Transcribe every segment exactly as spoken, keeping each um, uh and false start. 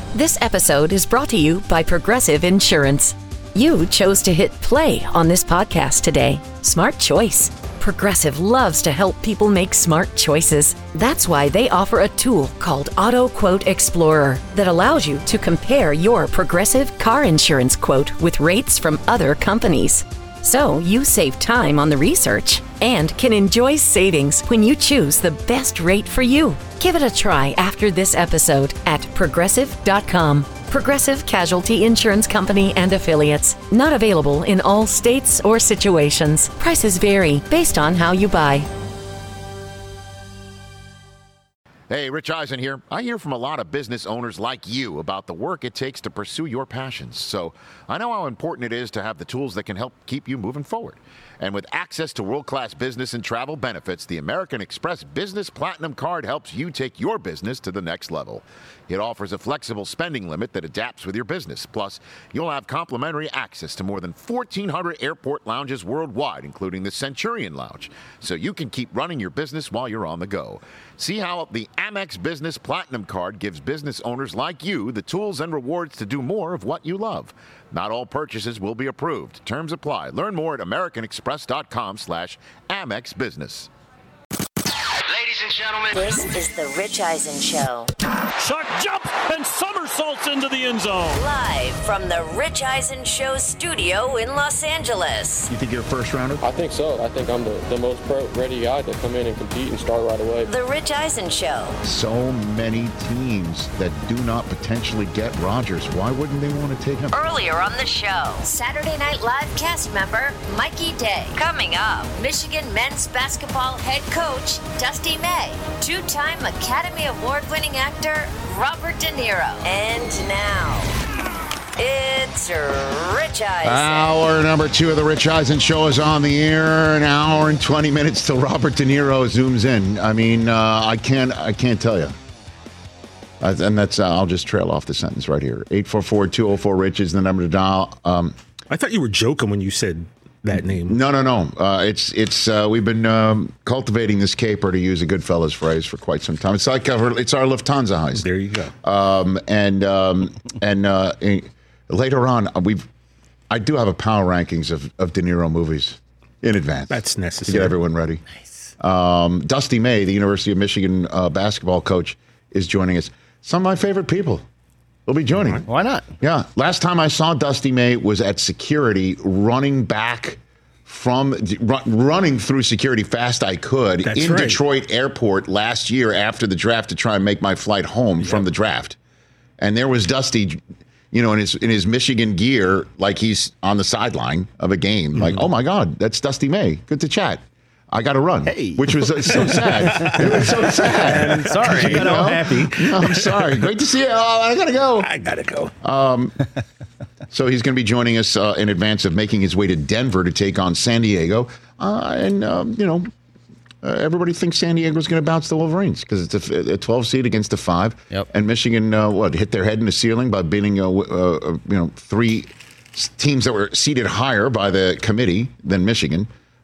This episode is brought to you by Progressive Insurance. You chose to hit play on this podcast today. Smart choice. Progressive loves to help people make smart choices. That's why they offer a tool called Auto Quote Explorer that allows you to compare your Progressive car insurance quote with rates from other companies. So you save time on the research and can enjoy savings when you choose the best rate for you. Give it a try after this episode at progressive dot com. Progressive Casualty Insurance Company and Affiliates. Not available in all states or situations. Prices vary based on how you buy. Hey, Rich Eisen here. I hear from a lot of business owners like you about the work it takes to pursue your passions. So I know how important it is to have the tools that can help keep you moving forward. And with access to world-class business and travel benefits, the American Express Business Platinum Card helps you take your business to the next level. It offers a flexible spending limit that adapts with your business. Plus, you'll have complimentary access to more than fourteen hundred airport lounges worldwide, including the Centurion Lounge, so you can keep running your business while you're on the go. See how the Amex Business Platinum Card gives business owners like you the tools and rewards to do more of what you love. Not all purchases will be approved. Terms apply. Learn more at americanexpress.com slash Amex Business. Ladies and gentlemen, this is the Rich Eisen Show. Shark jump and somersaults into the end zone. Live from the Rich Eisen Show studio in Los Angeles. You think you're a first rounder? I think so. I think I'm the, the most pro ready guy to come in and compete and start right away. The Rich Eisen Show. So many teams that do not potentially get Rodgers. Why wouldn't they want to take him? Earlier on the show, Saturday Night Live cast member Mikey Day. Coming up, Michigan men's basketball head coach Dusty May. Two-time Academy Award-winning actor Robert De Niro. And now, it's Rich Eisen. Hour number two of the Rich Eisen Show is on the air. An hour and twenty minutes till Robert De Niro zooms in. I mean, uh, I can't, I can't tell you. Uh, and that's, uh, I'll just trail off the sentence right here. eight four four, two oh four, Rich is the number to dial. Um, I thought you were joking when you said that name. No, no, no. Uh, it's it's uh, we've been um, cultivating this caper, to use a Goodfellas phrase, for quite some time. It's like our, it's our Lufthansa heist. There you go. Um, and um, and uh, later on, we've I do have a power rankings of, of De Niro movies in advance. That's necessary to get everyone ready. Nice. Um, Dusty May, the University of Michigan uh, basketball coach, is joining us. Some of my favorite people will be joining. Why not? Yeah. Last time I saw Dusty May was at security, running back from run, running through security fast I could That's in right. Detroit Airport last year after the draft to try and make my flight home yep. from the draft. And there was Dusty, you know, in his in his Michigan gear, like he's on the sideline of a game. Mm-hmm. Like, oh my God, that's Dusty May. Good to chat. I got to run, hey. which was uh, so sad. It was so sad. I'm sorry. You know? I'm happy. No, I'm sorry. Great to see you. Oh, I got to go. I got to go. Um, so he's going to be joining us uh, in advance of making his way to Denver to take on San Diego. Uh, and, um, you know, uh, everybody thinks San Diego's going to bounce the Wolverines because it's a, a twelve seed against a five. Yep. And Michigan, uh, what, hit their head in the ceiling by beating, uh, uh, you know, three teams that were seated higher by the committee than Michigan.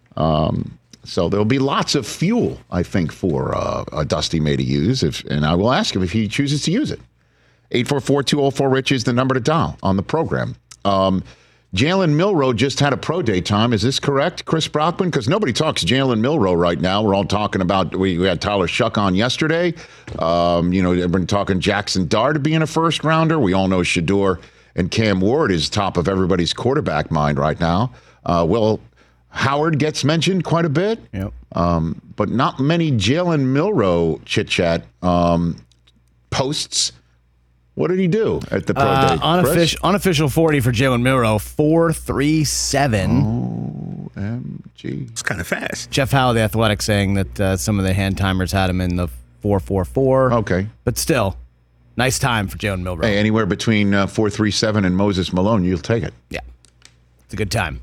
Um So there'll be lots of fuel, I think, for uh, a Dusty May to use, if, and I will ask him if he chooses to use it. eight four four, two oh four, Rich is the number to dial on the program. Um, Jalen Milroe just had a pro day time. Is this correct, Chris Brockman? Because nobody talks Jalen Milroe right now. We're all talking about, we, we had Tyler Shuck on yesterday. Um, you know, we've been talking Jackson Dart being a first rounder. We all know Shedeur and Cam Ward is top of everybody's quarterback mind right now. Uh, well, Howard gets mentioned quite a bit, yep. um, but not many Jalen Milroe chit-chat um, posts. What did he do at the pro uh, day? Unofficial, unofficial forty for Jalen Milroe, four three seven. O M G. It's kind of fast. Jeff Howe, the Athletic, saying that uh, some of the hand timers had him in the four four four. Okay. But still, nice time for Jalen Milroe. Hey, anywhere between uh, four three seven and Moses Malone, you'll take it. Yeah. It's a good time.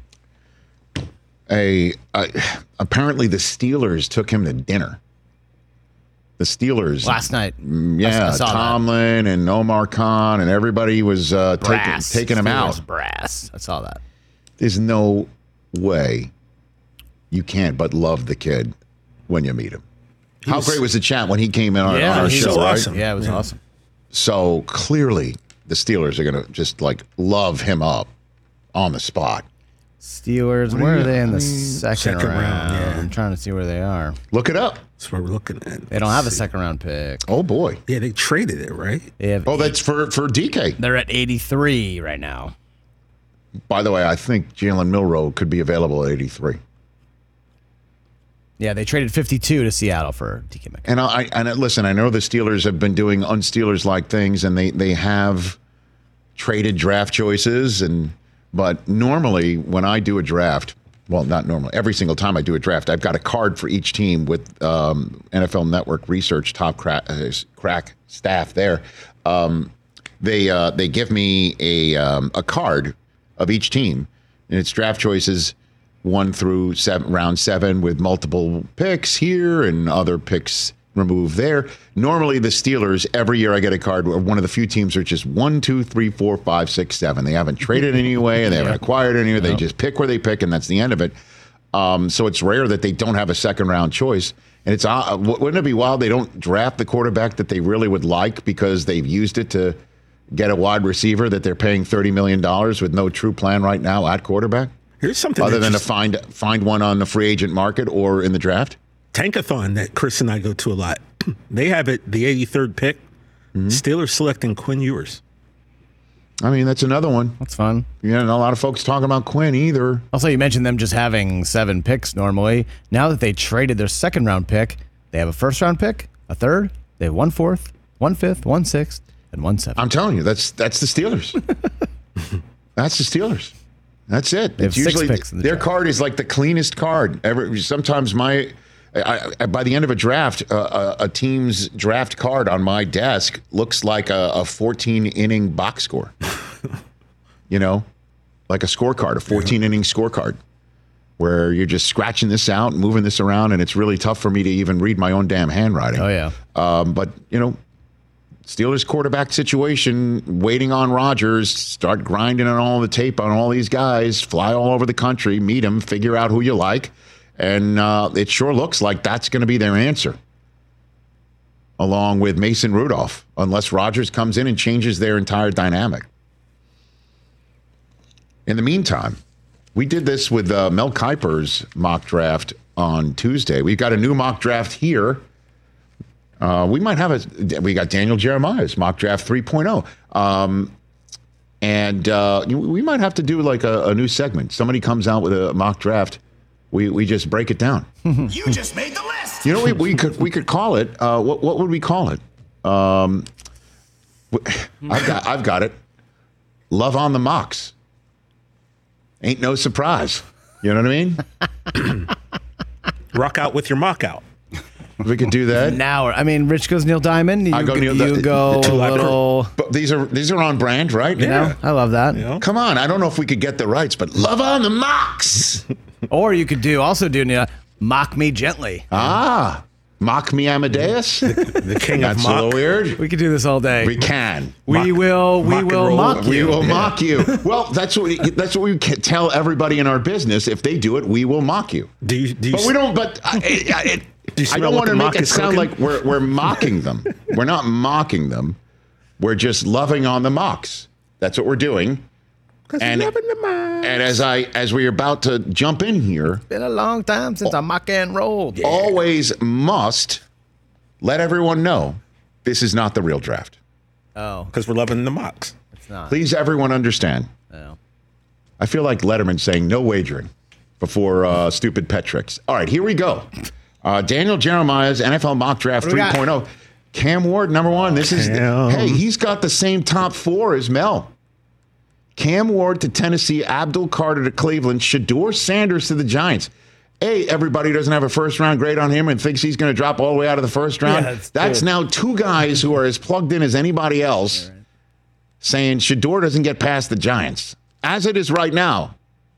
A uh, apparently the Steelers took him to dinner. The Steelers last night. Yeah, I, I Tomlin that. and Omar Khan and everybody was uh, taking taking him Steelers out. Brass. I saw that. There's no way you can't but love the kid when you meet him. He How was, great was the chat when he came in on, yeah, on our show? So right? awesome. Yeah, it was yeah. awesome. So clearly, the Steelers are going to just like love him up on the spot. Steelers, What where are are you- they in I the mean, second, second round? round, yeah. I'm trying to see where they are. Look it up. That's what we're looking at. They don't have a Let's see. second round pick. Oh boy. Yeah, they traded it, right? They have Oh, that's for for D K. They're at eighty-three right now. By the way, I think Jalen Milroe could be available at eighty-three. Yeah, they traded fifty-two to Seattle for D K Metcalf. And I and I- listen, I know the Steelers have been doing un-Steelers like things, and they they have traded draft choices, and but normally when I do a draft, well, not normally, every single time I do a draft, I've got a card for each team with um, N F L Network research top crack, uh, crack staff there. Um, they uh, they give me a um, a card of each team, and it's draft choices one through seven, round seven, with multiple picks here and other picks removed there. Normally, the Steelers, every year I get a card where one of the few teams are just one, two, three, four, five, six, seven. They haven't traded anyway, and they haven't acquired anyway. They just pick where they pick, and that's the end of it. Um, so it's rare that they don't have a second round choice. And it's uh, wouldn't it be wild they don't draft the quarterback that they really would like because they've used it to get a wide receiver that they're paying thirty million dollars with no true plan right now at quarterback? Here's something Other than to interest- find find one on the free agent market or in the draft? Tankathon that Chris and I go to a lot. They have it the eighty-third pick. Mm-hmm. Steelers selecting Quinn Ewers. I mean, that's another one. That's fun. Yeah, not a lot of folks talking about Quinn either. Also, you mentioned them just having seven picks normally. Now that they traded their second round pick, they have a first round pick, a third, they have one fourth, one fifth, one sixth, and one seventh. I'm telling you, that's that's the Steelers. That's the Steelers. That's it. They have It's six usually picks in the their draft. card is like the cleanest card ever. Sometimes my I, I, by the end of a draft, uh, a, a team's draft card on my desk looks like a, a fourteen inning box score. You know, like a scorecard, a fourteen inning scorecard, where you're just scratching this out, moving this around, and it's really tough for me to even read my own damn handwriting. Oh, yeah. Um, but, you know, Steelers quarterback situation, waiting on Rodgers, start grinding on all the tape on all these guys, fly all over the country, meet them, figure out who you like. And uh, it sure looks like that's going to be their answer, along with Mason Rudolph, unless Rodgers comes in and changes their entire dynamic. In the meantime, we did this with uh, Mel Kiper's mock draft on Tuesday. We've got a new mock draft here. Uh, we might have a, we got Daniel Jeremiah's mock draft three point oh. Um, and uh, we might have to do like a, a new segment. Somebody comes out with a mock draft. We we just break it down. You just made the list. You know, we, we could we could call it. Uh, what what would we call it? Um, I've got I've got it. Love on the mocks. Ain't no surprise. You know what I mean? Rock out with your mock out. We could do that. Now, I mean, Rich goes Neil Diamond. You I go go, Neil you Di- go the two a little. But these are these are on brand, right? You know, I love that. You know? Come on, I don't know if we could get the rights, but love on the mocks. Or you could do also do Neil, mock me gently. Ah, mock me Amadeus. The king of That's a mock. little weird. We could do this all day. We can. We Mock- will. We mock and will roll. mock We you. will mock you. Well, that's what we, that's what we can tell everybody in our business. If they do it, we will mock you. Do you, do you, But we don't. But I, I, it, Do you I smell don't what want the to mock make it is sound cooking? like we're we're mocking them. We're not mocking them. We're just loving on the mocks. That's what we're doing. And, and as I as we're about to jump in here, Been a long time since I mock and rolled. always must let everyone know this is not the real draft. Oh, because we're loving the mocks. it's not. Please, everyone understand. No. I feel like Letterman saying no wagering before uh, stupid pet tricks. All right, here we go. Uh, Daniel Jeremiah's N F L mock draft What do we got? three point oh. Cam Ward, number one. This is Cam. hey, he's got the same top four as Mel. Cam Ward to Tennessee, Abdul Carter to Cleveland, Shador Sanders to the Giants. A, everybody doesn't have a first round grade on him and thinks he's going to drop all the way out of the first round. Yeah, that's that's true. now two guys who are as plugged in as anybody else saying Shador doesn't get past the Giants. As it is right now.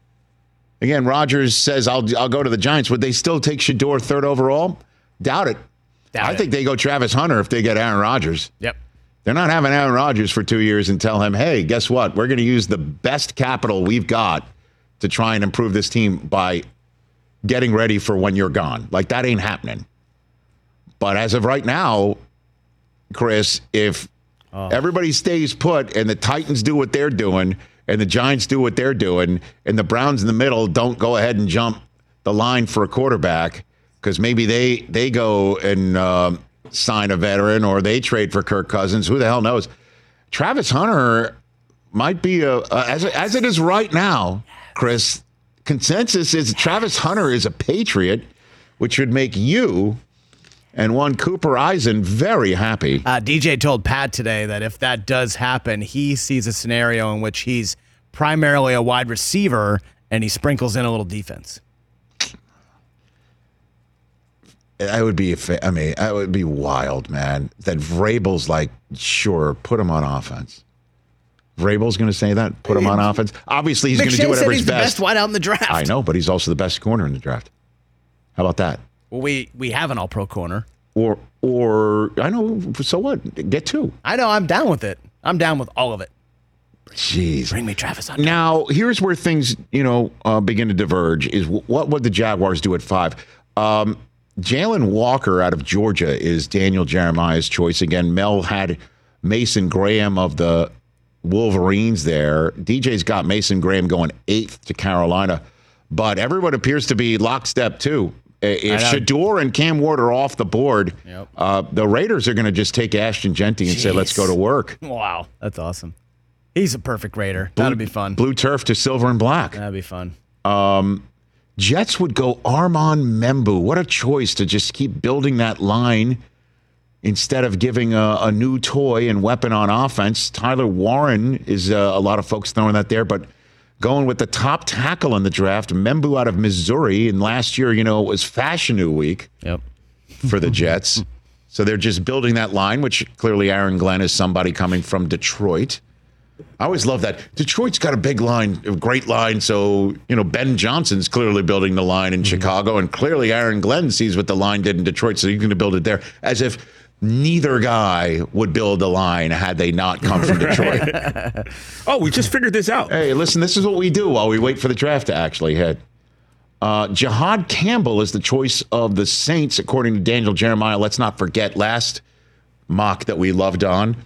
Again, Rodgers says, I'll I'll go to the Giants. Would they still take Shador third overall? Doubt it. Doubt I it. think they go Travis Hunter if they get Aaron Rodgers. Yep. They're not having Aaron Rodgers for two years and tell him, hey, guess what? We're going to use the best capital we've got to try and improve this team by getting ready for when you're gone. Like, that ain't happening. But as of right now, Chris, if Oh. Everybody stays put, and the Titans do what they're doing, and the Giants do what they're doing, and the Browns in the middle don't go ahead and jump the line for a quarterback because maybe they they go and uh, sign a veteran or they trade for Kirk Cousins. Who the hell knows? Travis Hunter might be a, a as as it is right now, Chris. Consensus is Travis Hunter is a Patriot, which would make you and one Cooper Eisen very happy. Uh, D J told Pat today that if that does happen, he sees a scenario in which he's primarily a wide receiver and he sprinkles in a little defense. I would be, I mean, I would be wild, man. That Vrabel's like, sure, put him on offense. Vrabel's going to say that? Put him on offense? Obviously, he's going to do whatever he's he's best. the best wide out in the draft. I know, but he's also the best corner in the draft. How about that? Well, we we have an all-pro corner. Or, or I know, so what? Get two. I know, I'm down with it. I'm down with all of it. Jeez. Bring me Travis Hunter. Now, here's where things, you know, uh, begin to diverge, is what would the Jaguars do at five? Um, Jalen Walker out of Georgia is Daniel Jeremiah's choice. Again, Mel had Mason Graham of the Wolverines there. D J's got Mason Graham going eighth to Carolina, but everyone appears to be lockstep too. If Shador and Cam Ward are off the board, yep. uh, the Raiders are going to just take Ashton Genty and Jeez. say, let's go to work. Wow, that's awesome. He's a perfect Raider. Blue, That'd be fun. Blue turf to silver and black. That'd be fun. Um, Jets would go Armand Membu. What a choice to just keep building that line instead of giving a, a new toy and weapon on offense. Tyler Warren is uh, a lot of folks throwing that there, but going with the top tackle in the draft, Membu out of Missouri. And last year, you know, it was Fashionu week yep. for the Jets. So they're just building that line, which clearly Aaron Glenn is somebody coming from Detroit. I always love that. Detroit's got a big line, a great line. So, you know, Ben Johnson's clearly building the line in mm-hmm. Chicago, and clearly Aaron Glenn sees what the line did in Detroit, so he's going to build it there, as if neither guy would build the line had they not come from Detroit. Oh, we just figured this out. Hey, listen, this is what we do while we wait for the draft to actually hit. Uh, Jihad Campbell is the choice of the Saints, according to Daniel Jeremiah. Let's not forget last mock that we loved on.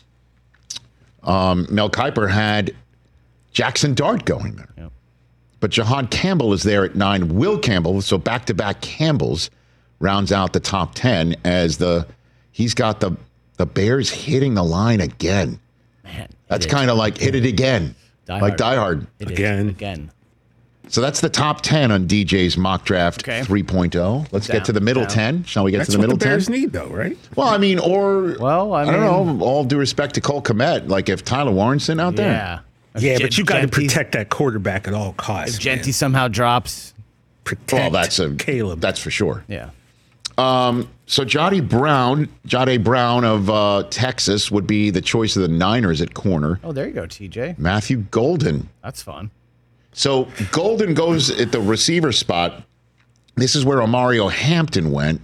Um, Mel Kiper had Jackson Dart going there. Yep. But Jihad Campbell is there at nine. Will Campbell, so back-to-back Campbells, rounds out the top ten as the he's got the the Bears hitting the line again. Man, that's kind of like hit it again. Die like hard. Die Hard. It again. Again. So that's the top ten on D J's mock draft okay. three point oh. Let's down, get to the middle down. ten. Shall we get that's to the middle ten? That's ten? what the Bears need, though, right? Well, I mean, or, well, I, mean, I don't know, all due respect to Cole Kmet, like if Tyler Warren's sitting out there. Yeah. Yeah, If but you got to Genty's- protect that quarterback at all costs. If Genty man. somehow drops, protect Well, that's a Caleb. That's for sure. yeah. Um, so Jahdae Brown, Jahdae Brown of uh, Texas would be the choice of the Niners at corner. Oh, there you go, T J. Matthew Golden. That's fun. So Golden goes at the receiver spot. This is where Omario Hampton went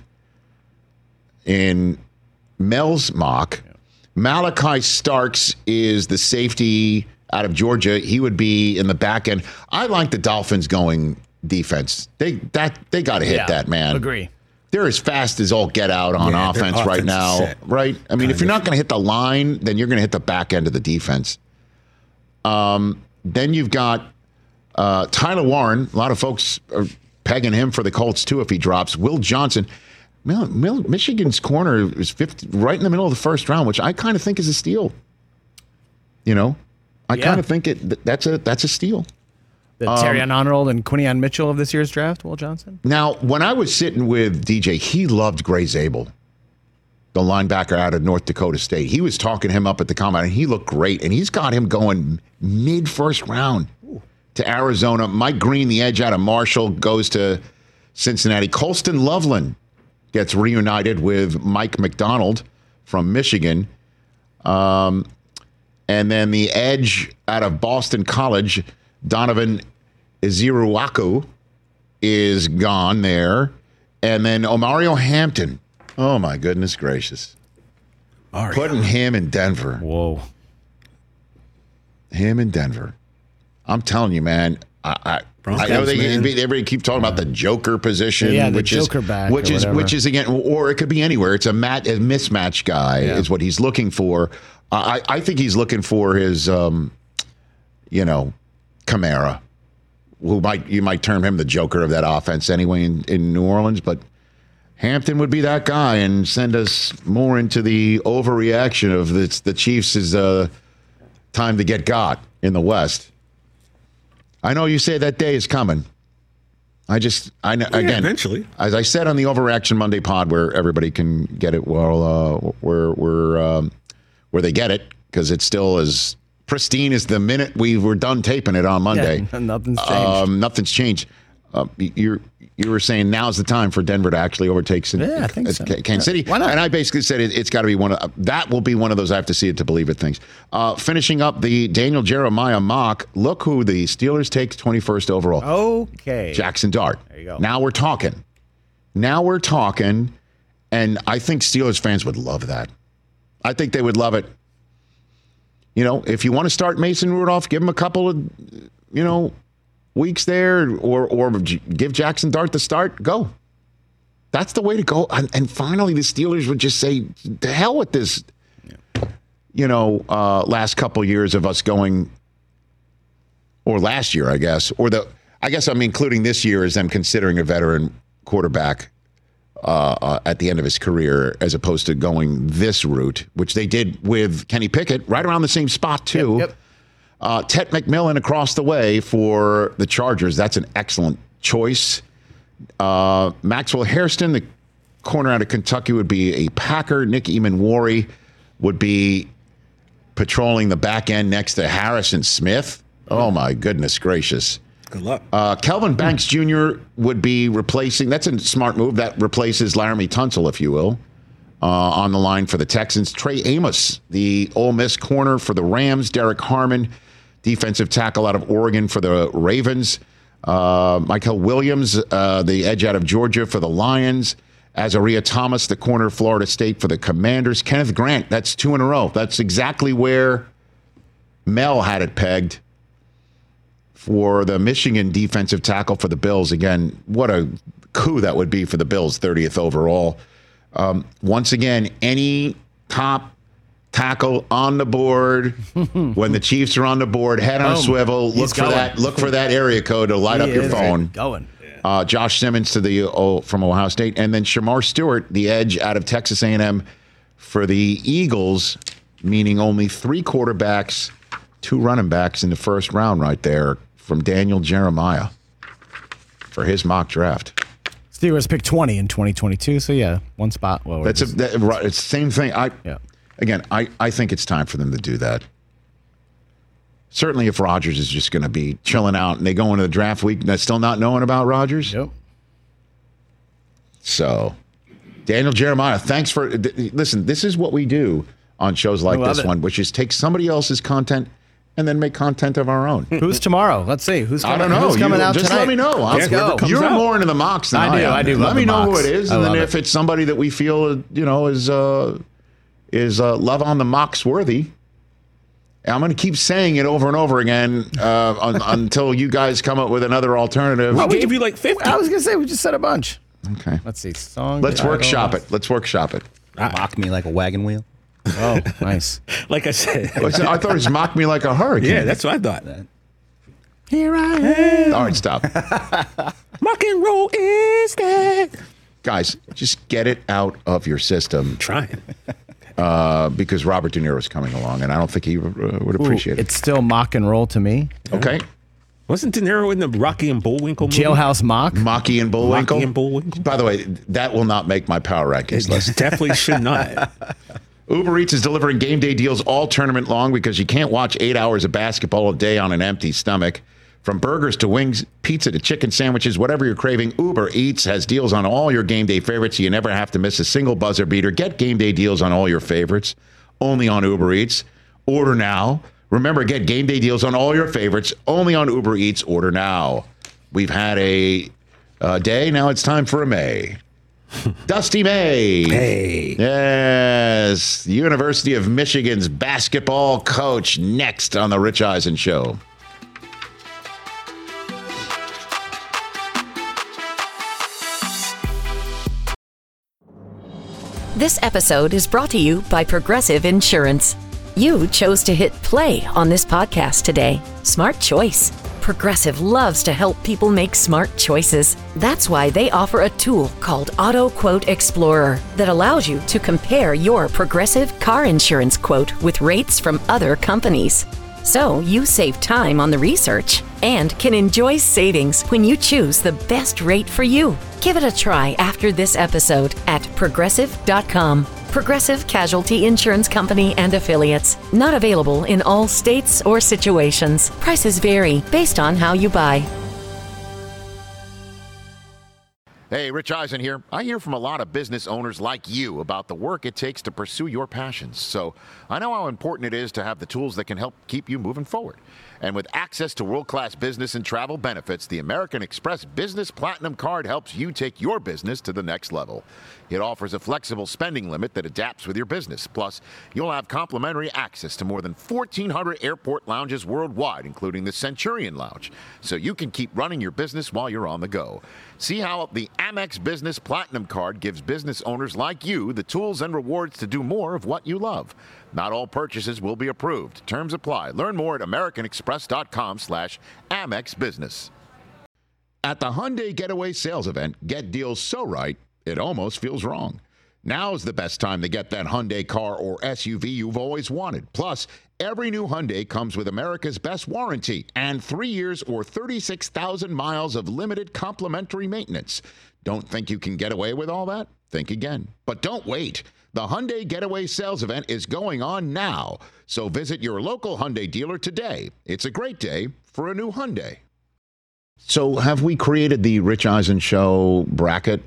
in Mel's mock. Yeah. Malachi Starks is the safety out of Georgia. He would be in the back end. I like the Dolphins going defense. They that they got to hit yeah, that, man. Agree. They're as fast as all get out on yeah, offense right offense now, set, right? I mean, kind if you're of. not going to hit the line, then you're going to hit the back end of the defense. Um, then you've got uh, Tyler Warren. A lot of folks are pegging him for the Colts too if he drops. Will Johnson. Mil- Mil- Michigan's corner is fifty, right in the middle of the first round, which I kind of think is a steal. You know, I Yeah. kind of think it that's a that's a steal. The Terrion Arnold and Quinion Mitchell of this year's draft, Will Johnson. Now, when I was sitting with D J, he loved Gray Zabel, the linebacker out of North Dakota State. He was talking him up at the combine, and he looked great. And he's got him going mid-first round Ooh. to Arizona. Mike Green, the edge out of Marshall, goes to Cincinnati. Colston Loveland gets reunited with Mike McDonald from Michigan. Um, and then the edge out of Boston College, Donovan Iziruaku, is gone there. And then Omario Hampton. Oh, my goodness gracious. Mario. Putting him in Denver. Whoa. Him in Denver. I'm telling you, man. I, I, I know they man. everybody keep talking about the Joker position, Yeah, the which Joker is back which or is whatever. which is again, or it could be anywhere. It's a mat a mismatch guy Yeah. is what he's looking for. I, I think he's looking for his, um, you know, Kamara, who might you might term him the joker of that offense anyway in, in New Orleans, but Hampton would be that guy and send us more into the overreaction of the, the Chiefs' is uh, time to get got in the West. I know you say that day is coming. I just, I know, yeah, again, eventually. As I said on the Overreaction Monday pod, where everybody can get it, well, uh, where where um, where they get it, because it's still as pristine as the minute we were done taping it on Monday. Yeah, nothing's changed. Um, nothing's changed. Uh, you're you were saying now's the time for Denver to actually overtake Sin- Yeah, I think so. Kansas City. Why not? And I basically said it, it's got to be one of that will be one of those I have to see it to believe it things. Uh, finishing up the Daniel Jeremiah mock. Look who the Steelers take twenty-first overall. Okay. Jackson Dart. There you go. Now we're talking. Now we're talking, and I think Steelers fans would love that. I think they would love it. You know, if you want to start Mason Rudolph, give him a couple of, you know, weeks there, or or give Jackson Dart the start. Go. That's the way to go. And, and finally, the Steelers would just say, "To hell with this." Yeah. You know, uh, last couple years of us going, or last year, I guess, or the, I guess I'm including this year as them considering a veteran quarterback uh, uh, at the end of his career, as opposed to going this route, which they did with Kenny Pickett, right around the same spot too. Yep, yep. Uh, Ted McMillan across the way for the Chargers. That's an excellent choice. Uh, Maxwell Hairston, the corner out of Kentucky, would be a Packer. Nick Emanwari would be patrolling the back end next to Harrison Smith. Oh, my goodness gracious. Good luck. Uh, Kelvin Banks Junior would be replacing. That's a smart move. That replaces Laramie Tunsil, if you will. Uh, on the line for the Texans. Trey Amos, the Ole Miss corner for the Rams. Derek Harmon, defensive tackle out of Oregon for the Ravens. Uh, Michael Williams, uh, the edge out of Georgia for the Lions. Azaria Thomas, the corner of Florida State for the Commanders. Kenneth Grant, that's two in a row. That's exactly where Mel had it pegged for the Michigan defensive tackle for the Bills. Again, what a coup that would be for the Bills, thirtieth overall. Um, once again, any top tackle on the board when the Chiefs are on the board, head on Boom. a swivel. Look He's for going. that. Look for that area code to light He up your is phone. Going. Uh, Josh Simmons to the oh, from Ohio State, and then Shamar Stewart, the edge out of Texas A and M for the Eagles, meaning only three quarterbacks, two running backs in the first round, right there from Daniel Jeremiah for his mock draft. Steelers picked twenty in twenty twenty-two, so yeah, one spot. Well, That's a, that, right, it's the same thing. I yeah. Again, I, I think it's time for them to do that. Certainly if Rodgers is just going to be chilling out and they go into the draft week and they're still not knowing about Rodgers. Yep. So, Daniel Jeremiah, thanks for... Listen, this is what we do on shows like this it. one, which is take somebody else's content and then make content of our own. Who's tomorrow? Let's see. Who's coming, I don't know. Who's coming you, out just tonight? let me know. Let's I'll, go. You're out. more into the mocks than I I, do. am. I do love Let me the know who mocks. it is, I and then love if it. it's somebody that we feel, you know, is uh, is uh, love on the mocks worthy. I'm going to keep saying it over and over again uh, un, until you guys come up with another alternative. We gave you like fifty. I was going to say, we just said a bunch. Okay. Let's see. Song. Let's title. workshop it. Let's workshop it. Mock me like a wagon wheel. Oh, nice. Like I said. I thought it was mock me like a hurricane. Yeah, that's what I thought. Here I am. All right, stop. Rock and roll is dead. Guys, just get it out of your system. Trying. Uh, because Robert De Niro is coming along, and I don't think he uh, would appreciate Ooh, it. it's still mock and roll to me. Okay. Wasn't De Niro in the Rocky and Bullwinkle movie? Jailhouse mock. Mocky and Bullwinkle. Mocky and Bullwinkle. By the way, that will not make my power rankings It list. definitely should not. Uber Eats is delivering game day deals all tournament long because you can't watch eight hours of basketball a day on an empty stomach. From burgers to wings, pizza to chicken sandwiches, whatever you're craving, Uber Eats has deals on all your game day favorites, so you never have to miss a single buzzer beater. Get game day deals on all your favorites, only on Uber Eats. Order now. Remember, get game day deals on all your favorites, only on Uber Eats. Order now. We've had a, a day, now it's time for a May. Dusty May. Hey. Yes. The University of Michigan's basketball coach next on The Rich Eisen Show. This episode is brought to you by Progressive Insurance. You chose to hit play on this podcast today. Smart choice. Progressive loves to help people make smart choices. That's why they offer a tool called Auto Quote Explorer that allows you to compare your Progressive car insurance quote with rates from other companies. So you save time on the research and can enjoy savings when you choose the best rate for you. Give it a try after this episode at progressive dot com. Progressive Casualty Insurance Company and Affiliates. Not available in all states or situations. Prices vary based on how you buy. Hey, Rich Eisen here. I hear from a lot of business owners like you about the work it takes to pursue your passions. So I know how important it is to have the tools that can help keep you moving forward. And with access to world-class business and travel benefits, the American Express Business Platinum Card helps you take your business to the next level. It offers a flexible spending limit that adapts with your business. Plus, you'll have complimentary access to more than fourteen hundred airport lounges worldwide, including the Centurion Lounge, so you can keep running your business while you're on the go. See how the Amex Business Platinum Card gives business owners like you the tools and rewards to do more of what you love. Not all purchases will be approved. Terms apply. Learn more at americanexpress.com slash Amex Business. At the Hyundai Getaway Sales Event, get deals so right, it almost feels wrong. Now's the best time to get that Hyundai car or S U V you've always wanted. Plus, every new Hyundai comes with America's best warranty and three years or thirty-six thousand miles of limited complimentary maintenance. Don't think you can get away with all that? Think again. But don't wait. The Hyundai Getaway Sales Event is going on now. So visit your local Hyundai dealer today. It's a great day for a new Hyundai. So have we created the Rich Eisen Show bracket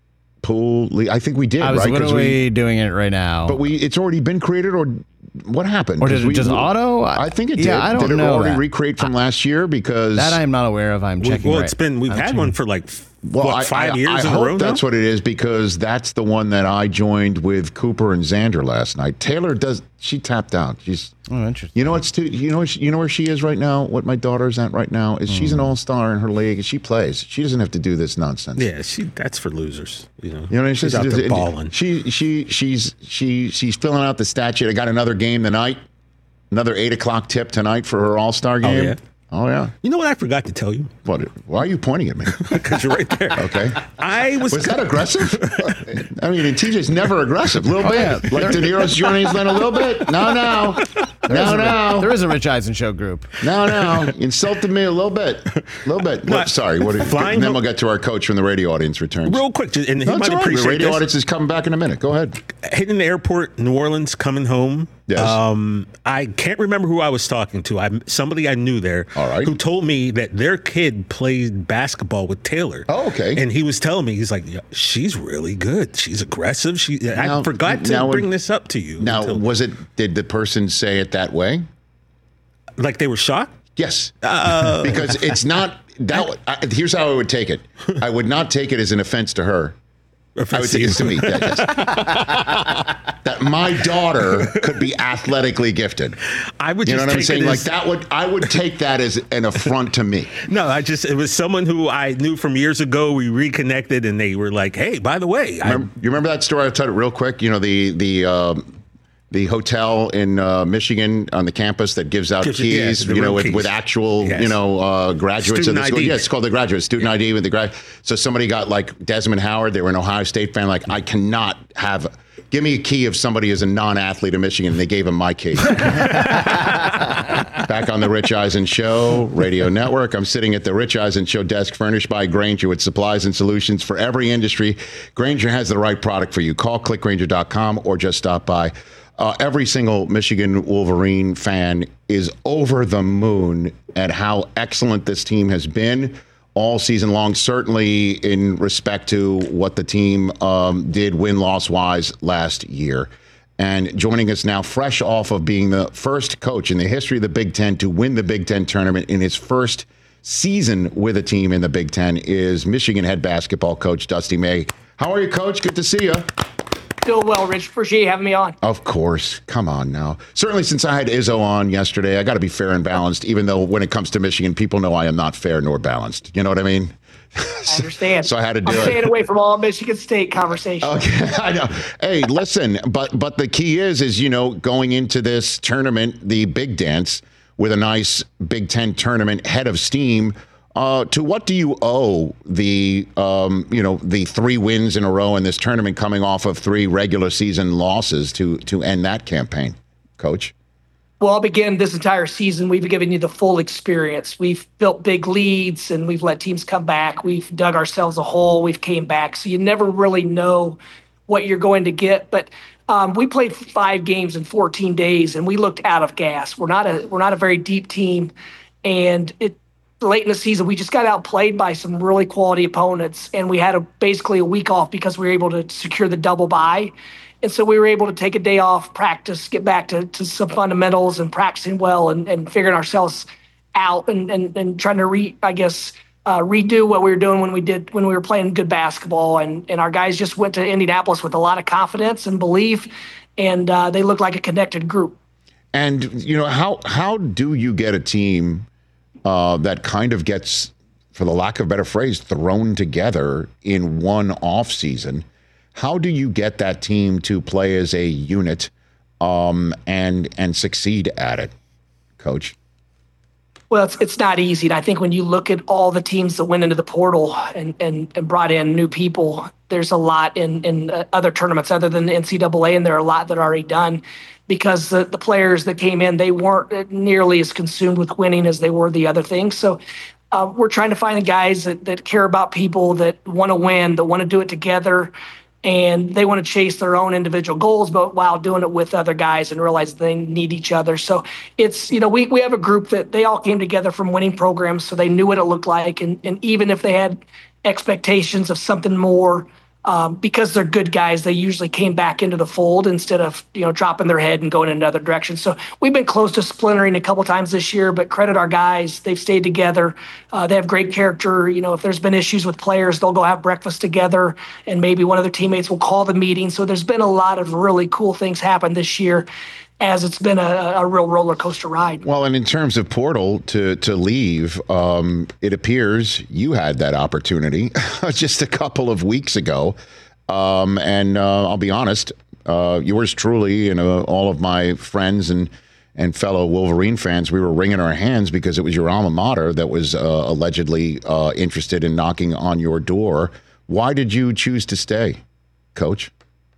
pool? I think we did, I was right? literally we, doing it right now. But we it's already been created, or what happened? Or did it we, just auto? I think it did. Yeah, I don't did it know already that. recreate from last year? Because that I am not aware of. I'm checking. Well, right. it's been we've I'm had checking. one for like well, what, I, five I, years I in hope a row. That's now? what it is, because that's the one that I joined with Cooper and Xander last night. Taylor does. She tapped out. She's. Oh, interesting. You know what's too, you know you know where she is right now. What my daughter's at right now is she's an all-star in her league. She plays. She doesn't have to do this nonsense. Yeah, she that's for losers. You know, You know what I mean? she's out there balling. She she she's she she's filling out the stat sheet. I got another game tonight. Another eight o'clock tip tonight for her All-Star game. Oh, yeah? Oh, yeah. You know what I forgot to tell you? What? Why are you pointing at me? Because you're right there. Okay. I was. Was that aggressive? I mean, and T J's never aggressive. A little Oh, bit. yeah. Like De Niro's journey has been a little bit. No, no. No, no. There is a Rich Eisen Show group. No, no. Insulted me a little bit. A little bit. No, What- Sorry. What? flying And then ho- we'll get to our coach when the radio audience returns. Real quick, and he No, it's might all right. appreciate The radio this. audience is coming back in a minute. Go ahead. Hitting the airport, New Orleans, coming home. Yes. Um, I can't remember who I was talking to. I somebody I knew there. All right. Who told me that their kid played basketball with Taylor. Oh, okay. And he was telling me, he's like, yeah, she's really good. She's aggressive. She. Now- I forgot to now when- bring this up to you. Now, until- was it? Did the person say it that way? like they were shocked. Yes. Uh, Because it's not. That. I, here's how I would take it. I would not take it as an offense to her. I would take it to me. That, yes. That my daughter could be athletically gifted. I would You just know what I'm take saying? it Like as- that would I would take that as an affront to me. No, I just it was someone who I knew from years ago. We reconnected, and they were like, "Hey, by the way, I, Remember, you remember that story? I'll tell it real quick. You know the the um, the hotel in uh, Michigan on the campus that gives out Gives you- yeah, keys. the you know, room with, keys. with actual Yes. you know uh, graduates Student of the school. I D. Yeah, it's called the graduate student I D with the grad. So somebody got like Desmond Howard. They were an Ohio State fan. Like I cannot have. Give me a key if somebody is a non-athlete in Michigan. And they gave him my key. Back on the Rich Eisen Show Radio Network. I'm sitting at the Rich Eisen Show desk furnished by Grainger with supplies and solutions for every industry. Grainger has the right product for you. Call click grainger dot com or just stop by. Uh, every single Michigan Wolverine fan is over the moon at how excellent this team has been all season long, certainly in respect to what the team um, did win-loss wise last year. And joining us now, fresh off of being the first coach in the history of the Big Ten to win the Big Ten tournament in his first season with a team in the Big Ten, is Michigan head basketball coach Dusty May. How are you, Coach? Good to see you. Doing well, Rich. Appreciate you having me on. Of course. Come on now. Certainly since I had Izzo on yesterday, I got to be fair and balanced, even though when it comes to Michigan, people know I am not fair nor balanced. You know what I mean? I understand. So I had to do I'm it. staying away from all Michigan State conversation. Okay, I know. Hey, listen, but but the key is, is you know, going into this tournament, the big dance with a nice Big Ten tournament head of steam. Uh, to what do you owe the um, you know the three wins in a row in this tournament, coming off of three regular season losses to to end that campaign, Coach? Well, I'll begin this entire season. We've given you the full experience. We've built big leads and we've let teams come back. We've dug ourselves a hole. We've came back. So you never really know what you're going to get. But um, we played five games in fourteen days and we looked out of gas. We're not a we're not a very deep team. And it late in the season, we just got outplayed by some really quality opponents. And we had a basically a week off because we were able to secure the double bye. And so we were able to take a day off, practice, get back to, to some fundamentals and practicing well and, and figuring ourselves out and, and, and trying to, re, I guess, uh, redo what we were doing when we did when we were playing good basketball. And, and our guys just went to Indianapolis with a lot of confidence and belief, and uh, they looked like a connected group. And, you know, how, how do you get a team uh, that kind of gets, for the lack of a better phrase, thrown together in one off season? How do you get that team to play as a unit um, and and succeed at it, Coach? Well, it's it's not easy. And I think when you look at all the teams that went into the portal and, and, and brought in new people, there's a lot in, in uh, other tournaments other than the N C double A, and there are a lot that are already done because the, the players that came in, they weren't nearly as consumed with winning as they were the other things. So uh, we're trying to find the guys that, that care about people, that want to win, that want to do it together, and they want to chase their own individual goals, but while doing it with other guys and realize they need each other. So it's, you know, we, we have a group that they all came together from winning programs, so they knew what it looked like. And, and even if they had expectations of something more, um, because they're good guys, they usually came back into the fold instead of, you know, dropping their head and going in another direction. So we've been close to splintering a couple times this year, but credit our guys. They've stayed together. Uh, they have great character. You know, if there's been issues with players, they'll go have breakfast together and maybe one of their teammates will call the meeting. So there's been a lot of really cool things happen this year, as it's been a, a real roller coaster ride. Well, and in terms of portal to to leave, um, it appears you had that opportunity just a couple of weeks ago. Um, and uh, I'll be honest, uh, yours truly and uh, all of my friends and and fellow Wolverine fans, we were wringing our hands because it was your alma mater that was uh, allegedly uh, interested in knocking on your door. Why did you choose to stay, Coach?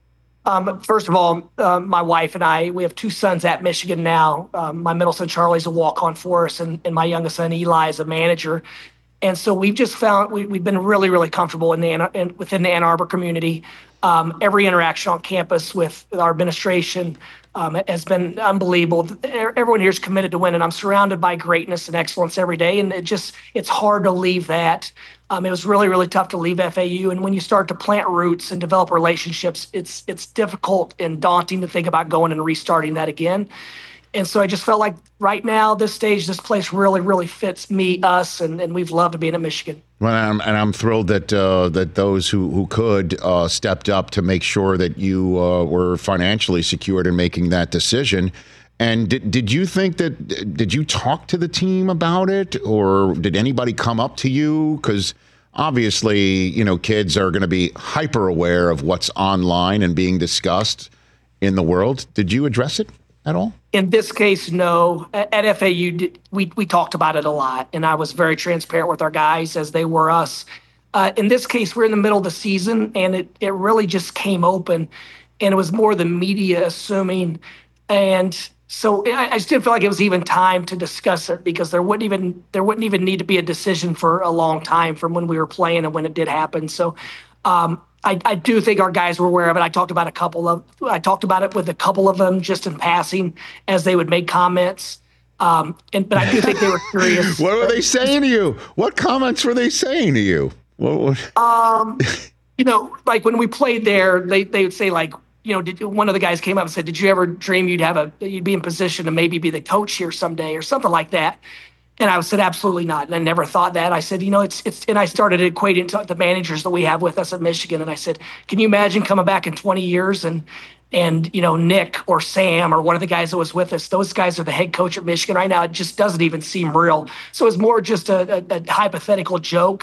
Um, first of all, uh, my wife and I, we have two sons at Michigan now. Um, my middle son, Charlie's a walk-on for us, and, and my youngest son, Eli, is a manager. And so we've just found we, we've been really, really comfortable in the in, within the Ann Arbor community. Um, every interaction on campus with our administration um, has been unbelievable. Everyone here is committed to winning. I'm surrounded by greatness and excellence every day, and it just it's hard to leave that. Um, it was really, really tough to leave F A U. And when you start to plant roots and develop relationships, it's it's difficult and daunting to think about going and restarting that again. And so I just felt like right now, this stage, this place really, really fits me, us, and, and we've loved being at Michigan. Well, and I'm, and I'm thrilled that uh, that those who, who could uh, stepped up to make sure that you uh, were financially secured in making that decision. And did, did you think that, did you talk to the team about it, or did anybody come up to you? Because obviously, you know, kids are going to be hyper aware of what's online and being discussed in the world. Did you address it at all? In this case, no. At, at F A U, we, we talked about it a lot, and I was very transparent with our guys as they were us. Uh, in this case, we're in the middle of the season, and it, it really just came open, and it was more the media assuming. And so I, I just didn't feel like it was even time to discuss it, because there wouldn't even there wouldn't even need to be a decision for a long time from when we were playing and when it did happen. So um, I, I do think our guys were aware of it. I talked about a couple of I talked about it with a couple of them just in passing as they would make comments. Um, and but I do think they were curious. What were they saying to you? What comments were they saying to you? What, what? Um, you know, like when we played there, they they would say like, you know, did, one of the guys came up and said, "Did you ever dream you'd have a you'd be in position to maybe be the coach here someday," or something like that? And I said, absolutely not. And I never thought that. I said, you know, it's it's. And I started equating to the managers that we have with us at Michigan. And I said, can you imagine coming back in twenty years and and you know Nick or Sam or one of the guys that was with us, those guys are the head coach at Michigan right now. It just doesn't even seem real. So it's more just a, a, a hypothetical joke.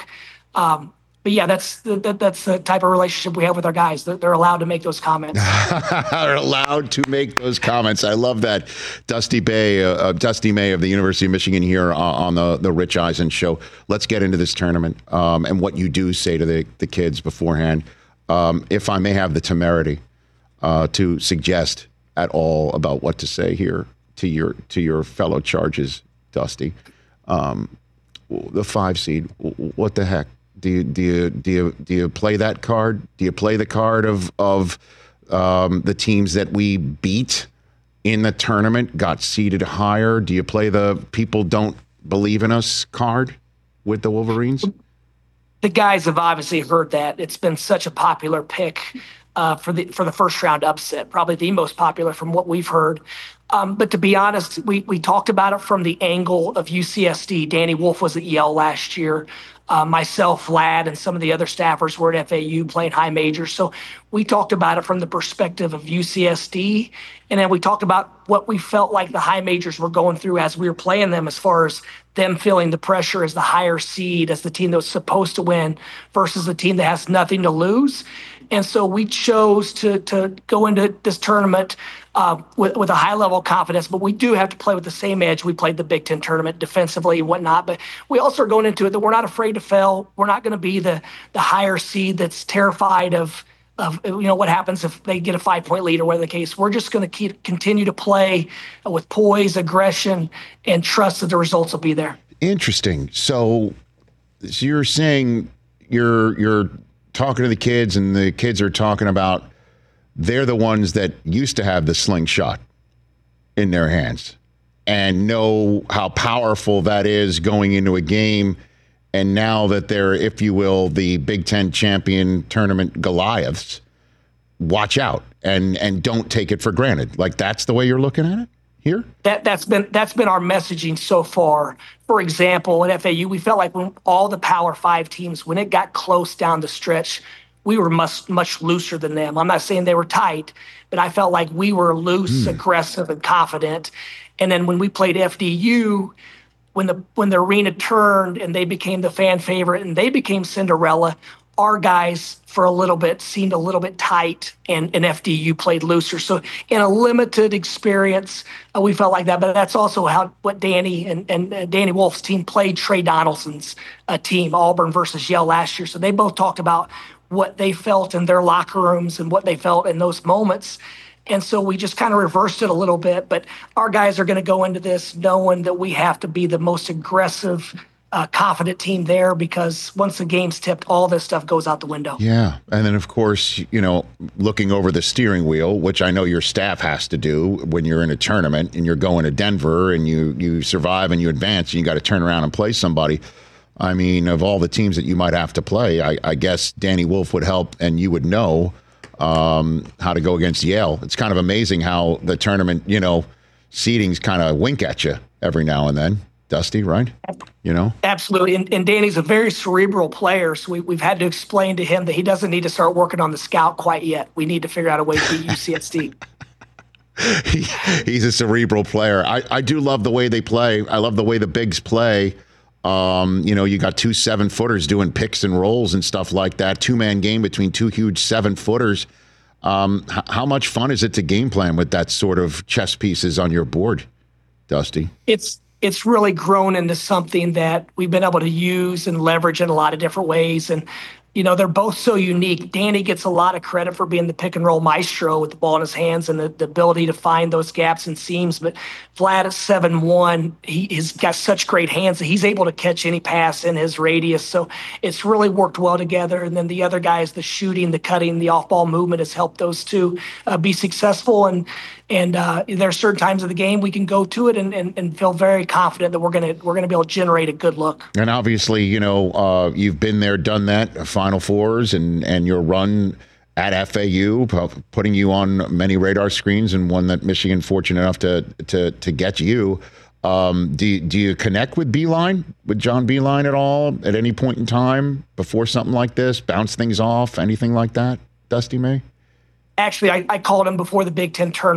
Um, but yeah, that's the, that, that's the type of relationship we have with our guys. They're, they're allowed to make those comments. Are allowed to make those comments. I love that. Dusty Bay, uh, uh, Dusty May of the University of Michigan here uh, on the, the Rich Eisen show. Let's get into this tournament um, and what you do say to the, the kids beforehand. Um, if I may have the temerity uh, to suggest at all about what to say here to your to your fellow Charges, Dusty. Um, the five seed, what the heck? Do you do you do you do you play that card? Do you play the card of of um, the teams that we beat in the tournament got seeded higher? Do you play the people don't believe in us card with the Wolverines? The guys have obviously heard that. It's been such a popular pick uh, for the for the first round upset, probably the most popular from what we've heard. Um, but to be honest, we we talked about it from the angle of U C S D. Danny Wolf was at Yale last year. Uh, myself, Vlad, and some of the other staffers were at F A U playing high majors. So we talked about it from the perspective of U C S D. And then we talked about what we felt like the high majors were going through as we were playing them, as far as them feeling the pressure as the higher seed, as the team that was supposed to win versus the team that has nothing to lose. And so we chose to to go into this tournament uh, with, with a high level of confidence, but we do have to play with the same edge we played the Big Ten tournament defensively and whatnot. But we also are going into it that we're not afraid to fail. We're not going to be the the higher seed that's terrified of of you know what happens if they get a five point lead or whatever the case. We're just going to keep continue to play with poise, aggression, and trust that the results will be there. Interesting. So, so you're saying you're you're. talking to the kids, and the kids are talking about they're the ones that used to have the slingshot in their hands and know how powerful that is going into a game. And now that they're, if you will, the Big Ten champion tournament Goliaths, watch out and and don't take it for granted. Like, that's the way you're looking at it here? That, that's been that's been our messaging so far. For example, at F A U, we felt like when all the Power Five teams, when it got close down the stretch, we were much, much looser than them. I'm not saying they were tight, but I felt like we were loose, mm. aggressive, and confident. And then when we played F D U, when the when the arena turned and they became the fan favorite and they became Cinderella, our guys for a little bit seemed a little bit tight, and, and F D U played looser. So in a limited experience, uh, we felt like that. But that's also how what Danny and, and uh, Danny Wolf's team played Trey Donaldson's uh, team, Auburn versus Yale last year. So they both talked about what they felt in their locker rooms and what they felt in those moments. And so we just kind of reversed it a little bit. But our guys are going to go into this knowing that we have to be the most aggressive, Uh, confident team there, because once the game's tipped, all this stuff goes out the window. Yeah. And then, of course, you know, looking over the steering wheel, which I know your staff has to do when you're in a tournament and you're going to Denver and you, you survive and you advance and you got to turn around and play somebody. I mean, of all the teams that you might have to play, I, I guess Danny Wolf would help and you would know um, how to go against Yale. It's kind of amazing how the tournament, you know, seedings kind of wink at you every now and then. Dusty, right? You know? Absolutely. And, and Danny's a very cerebral player, so we, we've had to explain to him that he doesn't need to start working on the scout quite yet. We need to figure out a way to beat U C S D. he, he's a cerebral player. I, I do love the way they play. I love the way the bigs play. Um, you know, you got two seven-footers doing picks and rolls and stuff like that. Two-man game between two huge seven-footers. Um, h- how much fun is it to game plan with that sort of chess pieces on your board, Dusty? It's It's really grown into something that we've been able to use and leverage in a lot of different ways. And, you know, they're both so unique. Danny gets a lot of credit for being the pick and roll maestro with the ball in his hands and the, the ability to find those gaps and seams. But Vlad at seven one, he, he's got such great hands that he's able to catch any pass in his radius. So it's really worked well together. And then the other guys, the shooting, the cutting, the off-ball movement has helped those two uh, be successful. And And uh, there are certain times of the game we can go to it and, and, and feel very confident that we're gonna we're gonna be able to generate a good look. And obviously, you know, uh, you've been there, done that, Final Fours, and and your run at F A U, putting you on many radar screens, and one that Michigan fortunate enough to to to get you. Um, do you, do you connect with Beilein, with John Beilein at all at any point in time before something like this? Bounce things off, anything like that, Dusty May? Actually, I, I called him before the Big Ten tournament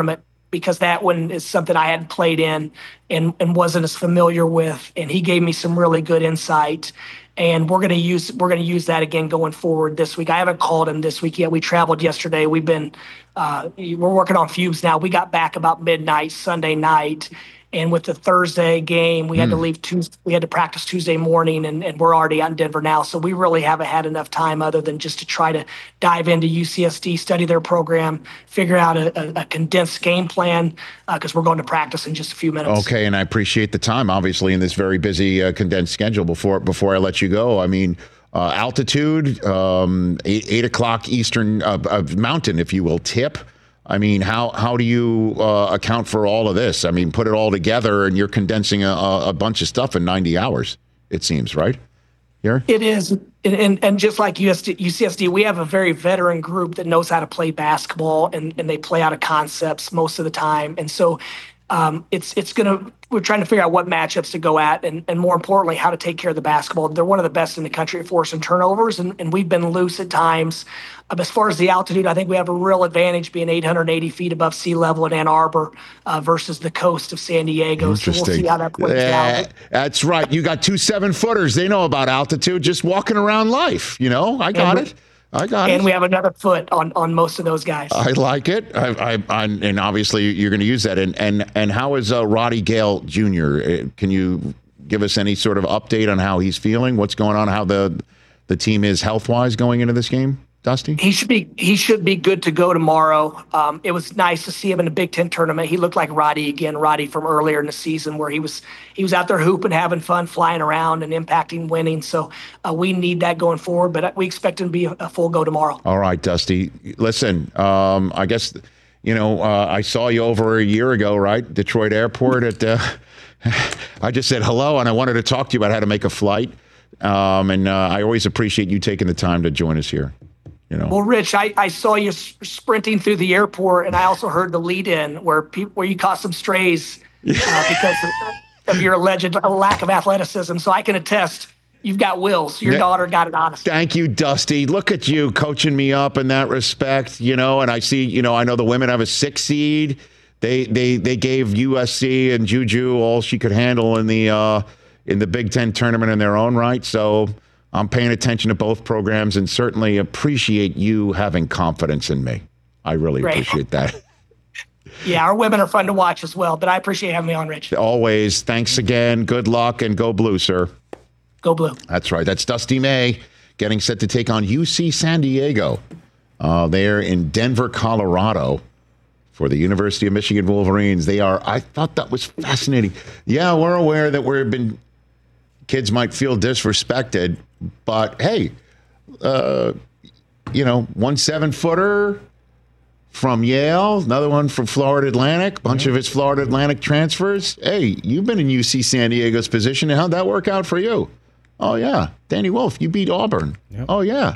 because that one is something I hadn't played in and, and wasn't as familiar with. And he gave me some really good insight. And we're going to use we're going to use that again going forward this week. I haven't called him this week yet. We traveled yesterday. We've been uh, we're working on fumes now. We got back about midnight Sunday night. And with the Thursday game, we had mm. to leave Tuesday. We had to practice Tuesday morning, and, and we're already out in Denver now. So we really haven't had enough time other than just to try to dive into U C S D, study their program, figure out a, a, a condensed game plan because uh, we're going to practice in just a few minutes. Okay, and I appreciate the time, obviously, in this very busy uh, condensed schedule. Before before I let you go, I mean, uh, altitude, um, eight, eight o'clock Eastern uh, uh, Mountain, if you will, tip. I mean, how how do you uh, account for all of this? I mean, put it all together, and you're condensing a, a bunch of stuff in ninety hours, it seems, right? Here? It is. And, and, and just like U S D, U C S D, we have a very veteran group that knows how to play basketball, and, and they play out of concepts most of the time. And so um, it's it's going to – we're trying to figure out what matchups to go at and, and more importantly, how to take care of the basketball. They're one of the best in the country at forcing turnovers, and, and we've been loose at times. Um, as far as the altitude, I think we have a real advantage being eight hundred eighty feet above sea level in Ann Arbor uh, versus the coast of San Diego. So we'll see how that plays uh, out. That's right. You got two seven-footers. They know about altitude just walking around life. You know, I got and it. I got and it. And we have another foot on, on most of those guys. I like it. I, I, I and obviously you're going to use that. And and and how is uh, Roddy Gale Junior? Can you give us any sort of update on how he's feeling? What's going on? How the the team is health wise going into this game, Dusty? He should be he should be good to go tomorrow. Um, it was nice to see him in a Big Ten tournament. He looked like Roddy again, Roddy from earlier in the season, where he was he was out there hooping, having fun, flying around, and impacting, winning. So uh, we need that going forward. But we expect him to be a, a full go tomorrow. All right, Dusty. Listen, um, I guess you know uh, I saw you over a year ago, right? Detroit Airport. At uh, I just said hello, and I wanted to talk to you about how to make a flight. Um, and uh, I always appreciate you taking the time to join us here. You know. Well, Rich, I, I saw you sprinting through the airport, and I also heard the lead-in where people where you caught some strays uh, because of, of your alleged lack of athleticism. So I can attest you've got wills. Your yeah. daughter got it honest. Thank you, Dusty. Look at you coaching me up in that respect. You know, and I see. You know, I know the women have a six seed. They they they gave U S C and Juju all she could handle in the uh, in the Big Ten tournament in their own right. So I'm paying attention to both programs and certainly appreciate you having confidence in me. I really Great. appreciate that. Yeah, our women are fun to watch as well, but I appreciate having me on, Rich. Always. Thanks again. Good luck, and go blue, sir. Go blue. That's right. That's Dusty May getting set to take on U C San Diego. Uh, they're in Denver, Colorado for the University of Michigan Wolverines. They are, I thought that was fascinating. Yeah, we're aware that we've been, kids might feel disrespected, but hey, uh, you know, one seven-footer from Yale, another one from Florida Atlantic, bunch of his Florida Atlantic transfers. Hey, you've been in U C San Diego's position, and how'd that work out for you? Oh, yeah. Danny Wolf, you beat Auburn. Yep. Oh, yeah.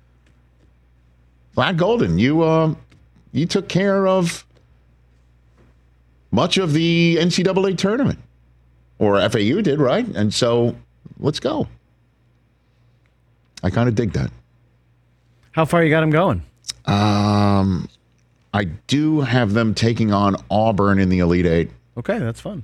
Vlad Golden, you uh, you took care of much of the N C double A tournament. Or F A U did, right? And so, let's go. I kind of dig that. How far you got him going? Um, I do have them taking on Auburn in the Elite Eight. Okay, that's fun.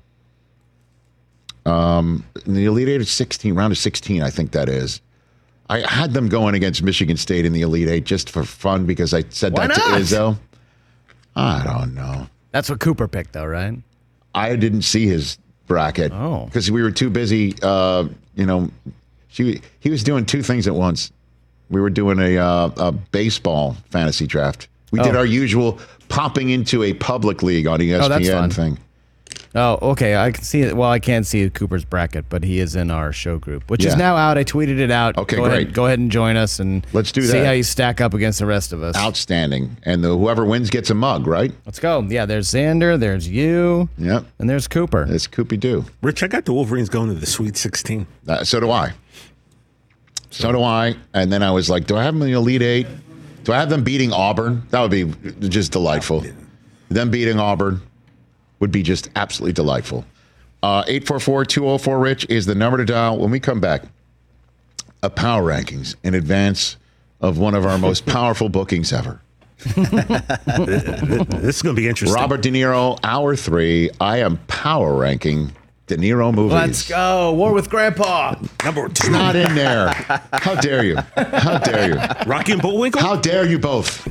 Um, in the Elite Eight is sixteen, round of sixteen, I think that is. I had them going against Michigan State in the Elite Eight just for fun because I said Why that not? to Izzo. I don't know. That's what Cooper picked, though, right? I didn't see his bracket Oh. because we were too busy. Uh, you know, she he was doing two things at once. We were doing a uh, a baseball fantasy draft. We Oh. did our usual popping into a public league on E S P N Oh, that's fun. thing. Oh, okay. I can see it. Well, I can't see Cooper's bracket, but he is in our show group, which is Yeah. now out. I tweeted it out. Okay, go great. Ahead, go ahead and join us and Let's do see that. how you stack up against the rest of us. Outstanding. And the, whoever wins gets a mug, right? Let's go. Yeah, there's Xander, there's you, Yep. and there's Cooper. It's Coopy Doo. Rich, I got the Wolverines going to the Sweet sixteen. Uh, so do I. So do I. And then I was like, do I have them in the Elite Eight? Do I have them beating Auburn? That would be just delightful. Them beating Auburn would be just absolutely delightful. Uh, eight four four, two oh four, RICH is the number to dial. When we come back, a power rankings in advance of one of our most powerful bookings ever. This is going to be interesting. Robert De Niro, hour three. I am power ranking De Niro movies. Let's go. War with Grandpa. Number two. It's not in there. How dare you? How dare you? Rocky and Bullwinkle? How dare you both?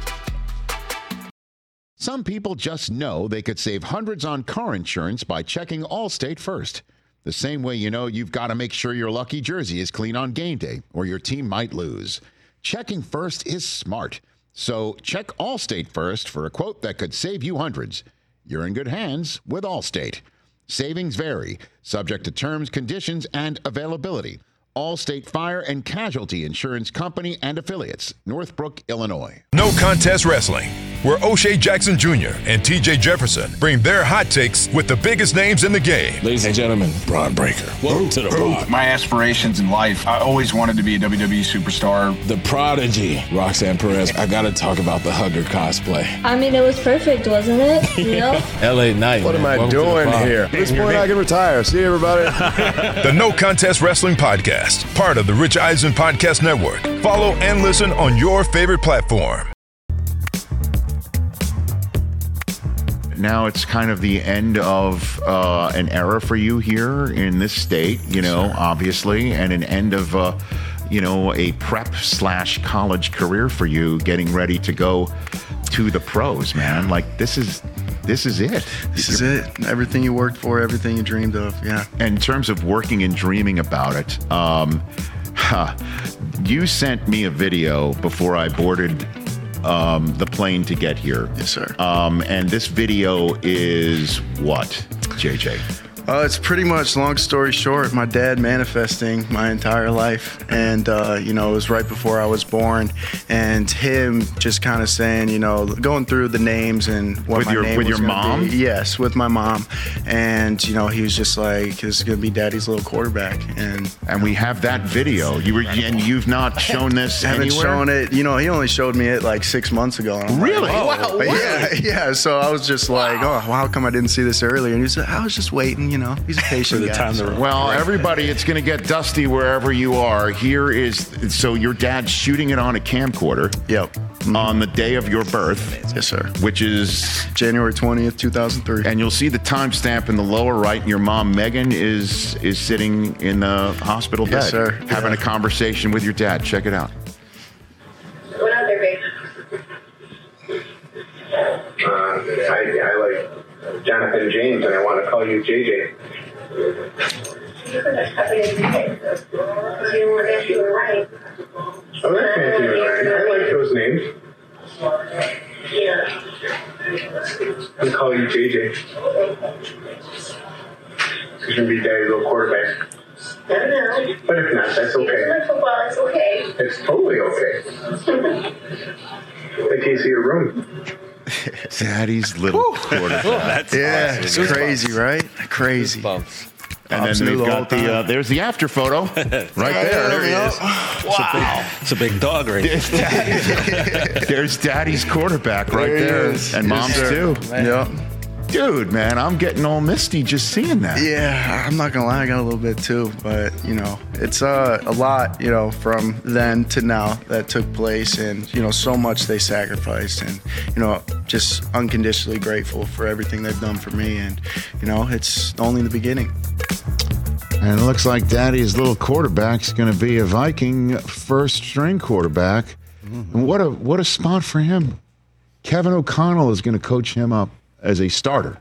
Some people just know they could save hundreds on car insurance by checking Allstate first. The same way you know you've got to make sure your lucky jersey is clean on game day, or your team might lose. Checking first is smart. So check Allstate first for a quote that could save you hundreds. You're in good hands with Allstate. Savings vary, subject to terms, conditions, and availability. Allstate Fire and Casualty Insurance Company and Affiliates, Northbrook, Illinois. No Contest Wrestling, where O'Shea Jackson Junior and T J Jefferson bring their hot takes with the biggest names in the game. Ladies and gentlemen, Braun Breaker. Welcome Ooh, to the ooh. pod. My aspirations in life, I always wanted to be a W W E superstar. The Prodigy, Roxanne Perez. I got to talk about the Hugger cosplay. I mean, it was perfect, wasn't it? You know? L A Knight. What man. am I Welcome doing here? At this point, I can retire. See you, everybody. The No Contest Wrestling Podcast, part of the Rich Eisen Podcast Network. Follow and listen on your favorite platform. Now it's kind of the end of uh, an era for you here in this state, you know, sure. obviously, and an end of, uh, you know, a prep slash college career for you, getting ready to go to the pros, man. Like, this is this is it. This You're, is it. Everything you worked for, everything you dreamed of, yeah. In terms of working and dreaming about it, um, huh, you sent me a video before I boarded Um, the plane to get here. Yes, sir. Um, and this video is what, J J? Uh, it's pretty much, long story short, my dad manifesting my entire life. And, uh, you know, it was right before I was born. And him just kind of saying, you know, going through the names and what with my your, name With was your gonna mom? be. Yes, with my mom. And, you know, he was just like, this is going to be Daddy's little quarterback. And and we have that video. You were, and you've not shown this I haven't anywhere? shown it. You know, he only showed me it like six months ago. And I'm Really? Like, Wow, But wow. yeah, yeah. So I was just like, oh, how come I didn't see this earlier? And he said, I was just waiting, you know. He's a patient the guy. time so. Well, everybody, it's going to get dusty wherever you are. Here is, so your dad's shooting it on a camcorder. Yep. On the day of your birth. Yes, sir. Which is January twentieth, two thousand three. And you'll see the timestamp in the lower right. And your mom, Megan, is is sitting in the hospital bed. Yes, sir. Having Yeah. a conversation with your dad. Check it out. What up there, babe? Uh, I, I like Jonathan James, and I want to call you J J. You don't want to ask you right. Oh, that's fancy, right? I like those names. Yeah. I'll call you J J. You're going to be Daddy's little quarterback. I don't know. But if not, that's okay. If you like football, it's okay. It's totally okay. Wait till you see your room. Daddy's little quarterback. Yeah, awesome. it's crazy, right? Crazy. And then they've got the, uh, there's the after photo right there. There he is. Wow. It's a big dog right There's Daddy. There's Daddy's quarterback right There he there. is. And Yes, Mom's sir. too. Yep. Dude, man, I'm getting all misty just seeing that. Yeah, I'm not gonna lie, I got a little bit too, but you know, it's uh, a lot, you know, from then to now that took place, and you know, so much they sacrificed, and you know, just unconditionally grateful for everything they've done for me, and you know, it's only the beginning. And it looks like Daddy's little quarterback's going to be a Viking first string quarterback. Mm-hmm. And what a what a spot for him. Kevin O'Connell is going to coach him up as a starter.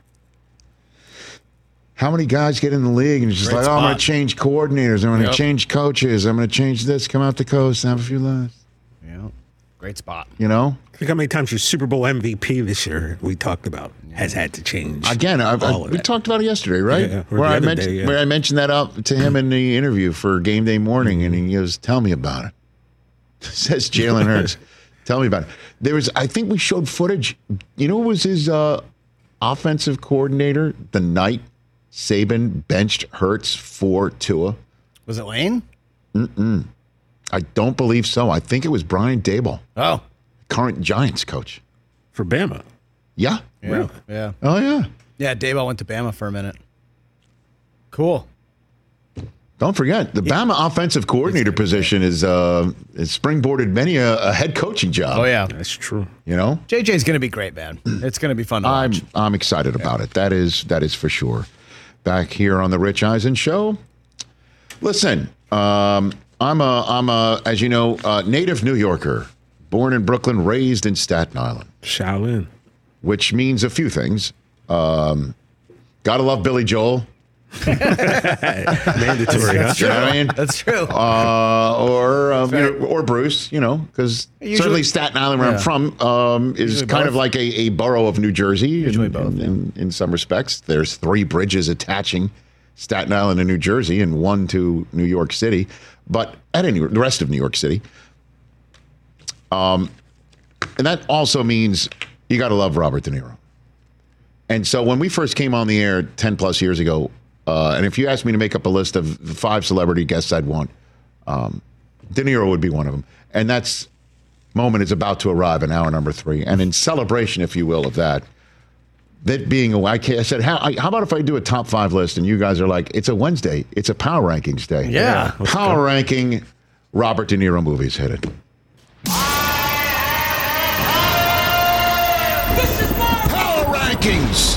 How many guys get in the league and it's just Great like, spot. oh, I'm going to change coordinators. I'm going to Yep. change coaches. I'm going to change this. Come out the coast, have a few laughs. Yeah. Great spot. You know? Think how many times your Super Bowl M V P this year we talked about has had to change. Again, I, I, all of we that. talked about it yesterday, right? Yeah, or where, the I other mentioned, day, yeah. where I mentioned that up to him in the interview for Game Day Morning, and he goes, tell me about it. Says Jalen Hurts. Tell me about it. There was, I think we showed footage. You know who was his uh, offensive coordinator the night Saban benched Hurts for Tua? Was it Lane? Mm-mm. I don't believe so. I think it was Brian Daboll. Oh. Current Giants coach. For Bama. Yeah. Yeah. Really? Yeah. Oh, yeah. Yeah, Dayball went to Bama for a minute. Cool. Don't forget, the Bama offensive coordinator position is uh, is springboarded many a, a head coaching job. Oh, yeah. That's true. You know? J J's going to be great, man. It's going to be fun to I'm, watch. I'm excited about yeah. it. That is that is for sure. Back here on the Rich Eisen Show. Listen, um, I'm a, I'm a, as you know, a native New Yorker, born in Brooklyn, raised in Staten Island. Shaolin. Which means a few things. Um, gotta love Billy Joel. Mandatory. That's, you know what I mean? That's true. Uh, or um, you know, or Bruce, you know, because certainly Staten Island, where yeah. I'm from, um, is usually kind both. of like a, a borough of New Jersey. Usually in, both. In, in, in some respects, there's three bridges attaching Staten Island to New Jersey and one to New York City. But at any the rest of New York City, um, and that also means you got to love Robert De Niro. And so when we first came on the air ten plus years ago. Uh, and if you asked me to make up a list of five celebrity guests I'd want, um, De Niro would be one of them. And that's moment is about to arrive in hour number three. And in celebration, if you will, of that, that being a, I, I said, how, how about if I do a top five list and you guys are like, it's a Wednesday, it's a power rankings day. Yeah. yeah power go. ranking Robert De Niro movies. Hit it. This is my power rankings.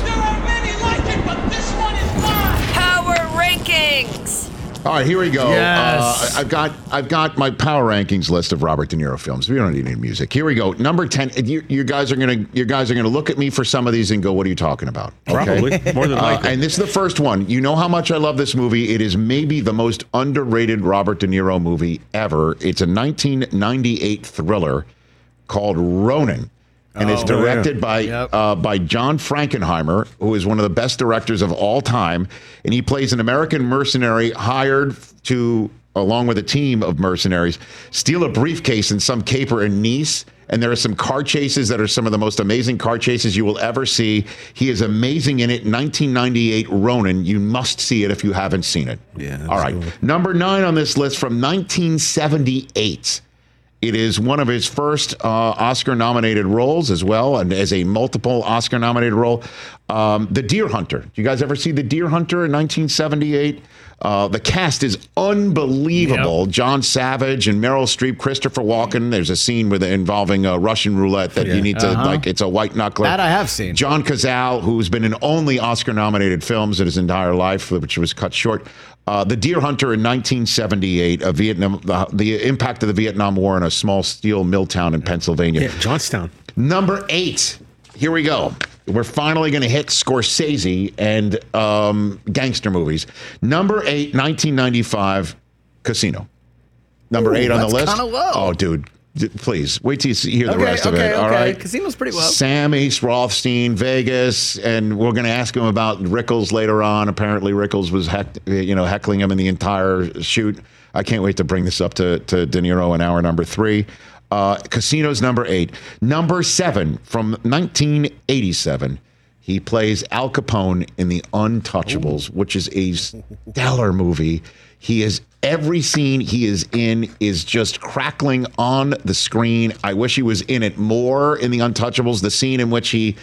All right, here we go. Yes. Uh, I've got I've got my power rankings list of Robert De Niro films. We don't need any music. Here we go. Number ten. You, you guys are gonna you guys are gonna look at me for some of these and go, "What are you talking about?" Okay? Probably more than likely. Uh, and this is the first one. You know how much I love this movie. It is maybe the most underrated Robert De Niro movie ever. It's a nineteen ninety-eight thriller called Ronin. And oh, it's directed yeah. by yep. uh, by John Frankenheimer, who is one of the best directors of all time. And he plays an American mercenary hired to, along with a team of mercenaries, steal a briefcase in some caper in Nice. And there are some car chases that are some of the most amazing car chases you will ever see. He is amazing in it. nineteen ninety-eight Ronin. You must see it if you haven't seen it. Yeah. All right. Cool. Number nine on this list from nineteen seventy-eight. It is one of his first uh, Oscar-nominated roles as well, and as a multiple Oscar-nominated role. Um, The Deer Hunter. Do you guys ever see The Deer Hunter in nineteen seventy-eight? Uh, the cast is unbelievable. Yep. John Savage and Meryl Streep, Christopher Walken. There's a scene with involving uh, Russian roulette that yeah. you need to, uh-huh. like, it's a white knuckler. That I have seen. John Cazale, who's been in only Oscar-nominated films in his entire life, which was cut short. Uh, the Deer Hunter in nineteen seventy-eight, a Vietnam, the, the impact of the Vietnam War in a small steel mill town in Pennsylvania. Yeah, Johnstown. Number eight. Here we go. We're finally going to hit Scorsese and um, gangster movies. Number eight, nineteen ninety-five, Casino. Number Ooh, eight on the list. That's kind of low. Oh, dude. D- please, wait till you see, hear the okay, rest okay, of it. Okay. All right. Casino's pretty well. Sam East Rothstein, Vegas, and we're going to ask him about Rickles later on. Apparently, Rickles was heck, you know, heckling him in the entire shoot. I can't wait to bring this up to, to De Niro in hour number three. Uh, Casino's number eight. Number seven, from nineteen eighty-seven, he plays Al Capone in The Untouchables, Ooh. which is a stellar movie. He is every scene he is in is just crackling on the screen. I wish he was in it more in The Untouchables. The scene in which he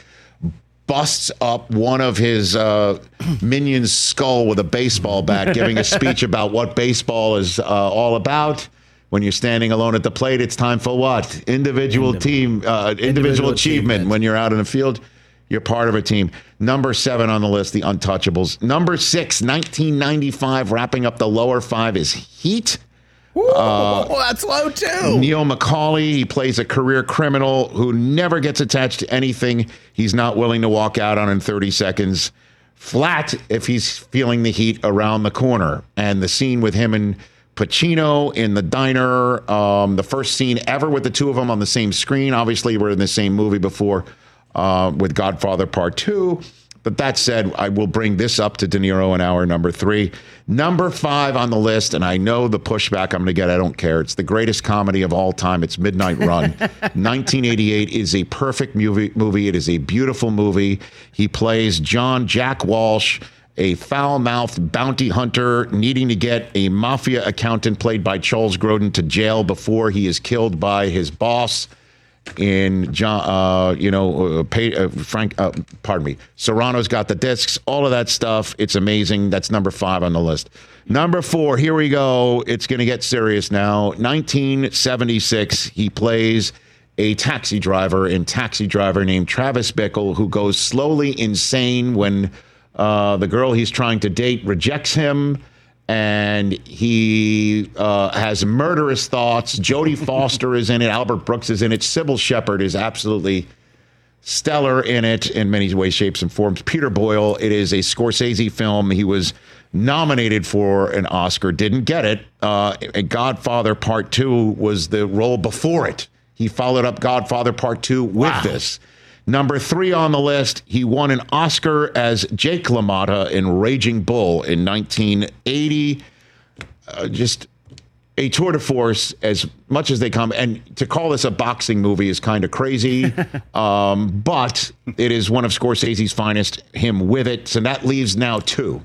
busts up one of his uh, minions' skull with a baseball bat, giving a speech about what baseball is uh, all about. When you're standing alone at the plate, it's time for what? Individual Indiv- team, uh, individual, individual achievement. achievement. When you're out in the field, you're part of a team. Number seven on the list, The Untouchables. Number six, nineteen ninety-five, wrapping up the lower five, is Heat. Ooh, uh, that's low too. Neil McCauley, he plays a career criminal who never gets attached to anything he's not willing to walk out on in thirty seconds. Flat if he's feeling the heat around the corner. And the scene with him and Pacino in the diner, um, the first scene ever with the two of them on the same screen. Obviously, we're in the same movie before uh, with Godfather Part Two. But that said, I will bring this up to De Niro in hour number three. Number five on the list, and I know the pushback I'm going to get. I don't care. It's the greatest comedy of all time. It's Midnight Run. nineteen eighty-eight is a perfect movie. movie. It is a beautiful movie. He plays John Jack Walsh, a foul-mouthed bounty hunter needing to get a mafia accountant played by Charles Grodin to jail before he is killed by his boss. in John, uh, you know, uh, pay, uh, Frank, uh, pardon me, Serrano's got the discs, all of that stuff. It's amazing. That's number five on the list. Number four, here we go. It's going to get serious now. nineteen seventy-six, he plays a taxi driver in Taxi Driver named Travis Bickle, who goes slowly insane when uh, the girl he's trying to date rejects him. And he uh, has murderous thoughts. Jodie Foster is in it. Albert Brooks is in it. Sybil Shepherd is absolutely stellar in it in many ways, shapes, and forms. Peter Boyle, it is a Scorsese film. He was nominated for an Oscar, didn't get it. Uh, Godfather Part Two was the role before it. He followed up Godfather Part Two with wow. this. Number three on the list, he won an Oscar as Jake LaMotta in Raging Bull in nineteen eighty. Uh, just a tour de force as much as they come. And to call this a boxing movie is kind of crazy. um, but it is one of Scorsese's finest, him with it. So that leaves now two.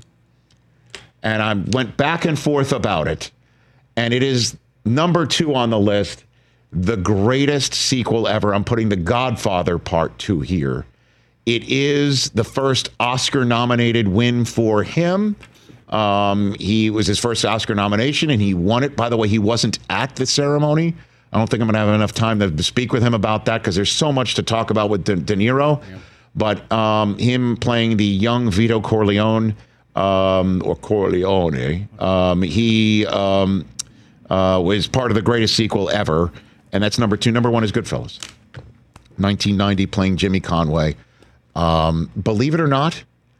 And I went back and forth about it. And it is number two on the list. The greatest sequel ever. I'm putting The Godfather Part Two here. It is the first Oscar-nominated win for him. Um, he was his first Oscar nomination, and he won it. By the way, he wasn't at the ceremony. I don't think I'm going to have enough time to speak with him about that because there's so much to talk about with De, De Niro. Yeah. But um, him playing the young Vito Corleone, um, or Corleone, um, he um, uh, was part of the greatest sequel ever. And that's number two. Number one is Goodfellas. nineteen ninety, playing Jimmy Conway. Um, believe it or not,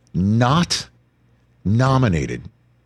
not nominated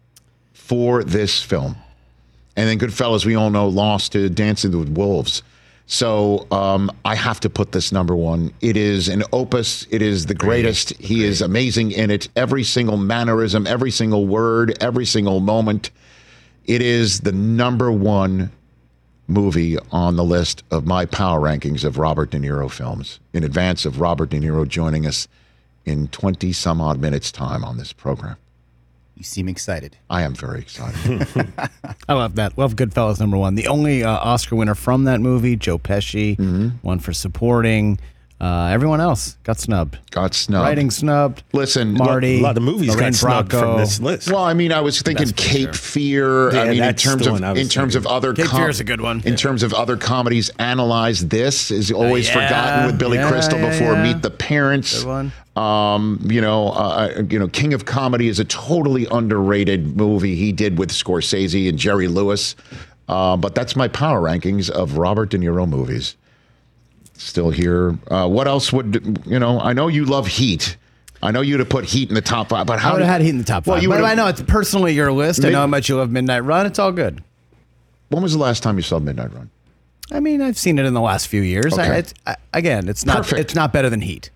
for this film. And then Goodfellas, we all know, lost to Dancing with Wolves. So um, I have to put this number one. It is an opus. It is the greatest. Great. He Great. is amazing in it. Every single mannerism, every single word, every single moment. It is the number one movie on the list of my power rankings of Robert De Niro films, in advance of Robert De Niro joining us in twenty some odd minutes time on this program. You seem excited. I am very excited. I love that. Love Goodfellas number one. The only uh, Oscar winner from that movie, Joe Pesci, mm-hmm. won for supporting. Uh, everyone else got snubbed. Got snubbed. Writing snubbed. Listen, Marty. A lot of movies Lorraine got snubbed Bracco. from this list. Well, I mean, I was thinking Cape Fear. Yeah, I mean, in that's terms the of one I was in terms thinking. of other Cape com- Fear is a good one. In Yeah. terms of other comedies, Analyze This is always yeah, forgotten with Billy yeah, Crystal yeah, before yeah. Meet the Parents. Good one. Um, you know, uh, you know, King of Comedy is a totally underrated movie he did with Scorsese and Jerry Lewis. Uh, but that's my power rankings of Robert De Niro movies. Still here. Uh, what else would, you know, I know you love Heat. I know you'd have put Heat in the top five, but how I would have had Heat in the top five. Well, you but would've- I know it's personally your list. I Mid- know how much you love Midnight Run. It's all good. When was the last time you saw Midnight Run? I mean, I've seen it in the last few years. Okay. I, it's, I, again, it's not Perfect. it's not better than Heat.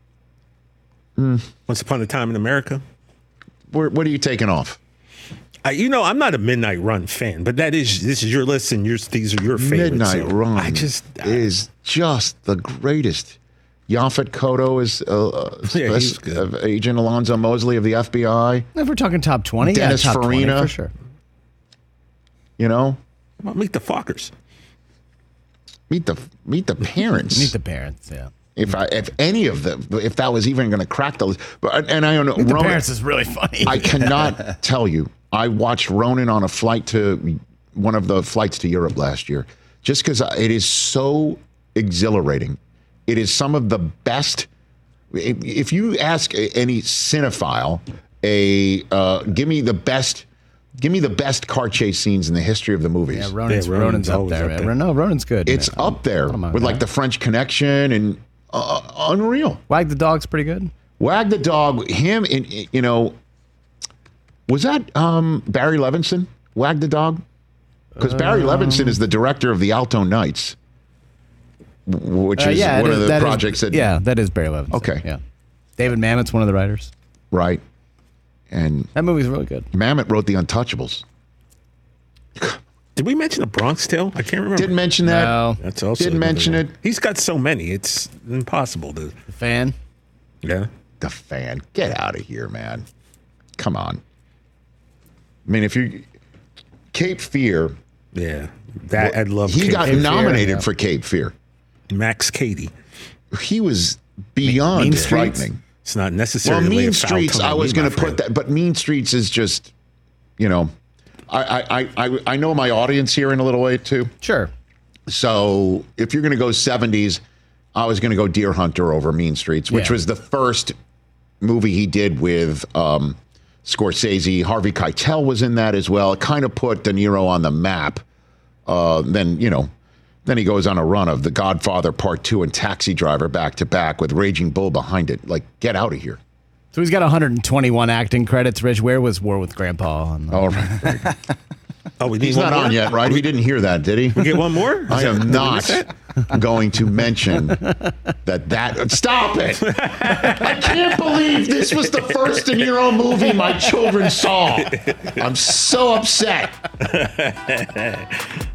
Mm. Once Upon a Time in America. Where, what are you taking off? I, you know, I'm not a Midnight Run fan, but that is this is your list, and yours, these are your favorites. Midnight so Run I just I, is just the greatest. Yaphet Kotto is uh, uh, Yeah, he's spec- good. uh, Agent Alonzo Mosley of the F B I. If we're talking top twenty, Dennis yeah, top twenty Farina. for sure. You know, well, meet the Fockers. meet the meet the parents. Meet the Parents, yeah. If I, if any of them, if that was even going to crack those, but and I don't know. Meet the Ronan- Parents is really funny. I cannot tell you. I watched Ronan on a flight to one of the flights to Europe last year, just because it is so exhilarating. It is some of the best. If, if you ask any cinephile, a uh, give me the best, give me the best car chase scenes in the history of the movies. Yeah, Ronan's, Yeah, Ronan's, Ronan's up always there, up man. there. No, Ronan's good. It's man. up there I don't mind with like that. the French Connection and uh, unreal. Wag the Dog's pretty good. Wag the Dog, him, in, you know, was that um, Barry Levinson? Wag the Dog? Because Barry Um, Levinson is the director of the Alto Nights, w- which Uh, is yeah, it one is- of the that is- projects that. Yeah, that is Barry Levinson. Okay. Yeah. David Mamet's one of the writers. Right. And That movie's really good. Mamet wrote The Untouchables. Did we mention a Bronx Tale? I can't remember. Didn't mention that. No. That's also Didn't another mention one. it. He's got so many; it's impossible to. The Fan. Yeah. The Fan. Get out of here, man. Come on. I mean, if you. Cape Fear. Yeah, that I'd love. He Cape got Fear. nominated yeah. for Cape Fear. Max Cady. He was beyond Mean frightening. It's not necessarily Well, Mean a foul Streets, tongue I was me, going my to put friend. that, but Mean Streets is just, you know, I, I, I, I know my audience here in a little way too. Sure. So if you're going to go seventies, I was going to go Deer Hunter over Mean Streets, which Yeah. was the first movie he did with um, Scorsese. Harvey Keitel was in that as well. It kind of put De Niro on the map. Uh, then, you know, then he goes on a run of The Godfather Part two and Taxi Driver back to back with Raging Bull behind it. Like, get out of here. So he's got one hundred twenty-one acting credits. Rich, where was War with Grandpa? On the- All right. Oh, we need He's one not more? on yet, right? He didn't hear that, did he? We get one more? I Is am that- did we not miss that? going to mention that that. Stop it! I can't believe this was the first De Niro movie my children saw. I'm so upset.